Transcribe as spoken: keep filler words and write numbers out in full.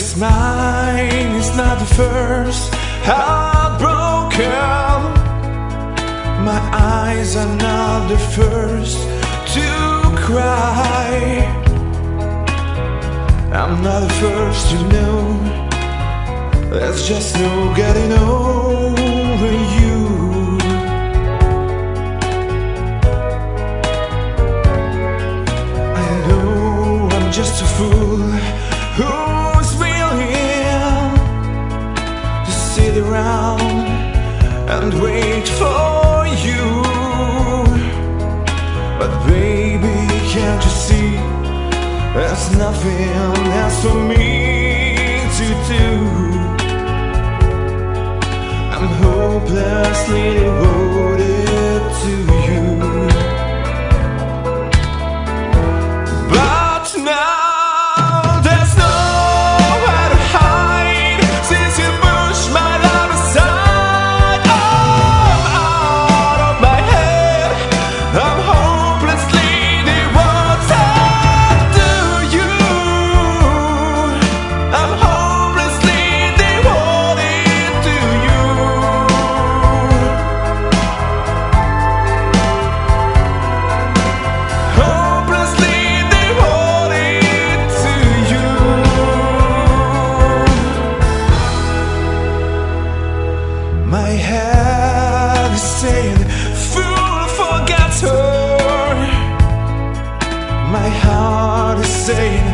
This mine is not the first heartbroken. My eyes are not the first to cry. I'm not the first to know. There's just no getting over you. I know I'm just a fool who's willing to sit around and wait for you. But baby, can't you see there's nothing else for me to do? I'm hopelessly devoted to you. But now there's nowhere to hide since you pushed my love aside. I'm out of my head. I'm hopelessly devoted to you. I'm hopelessly devoted to you. Hopelessly devoted to you. My head is saying, fool, forget her. My heart is saying,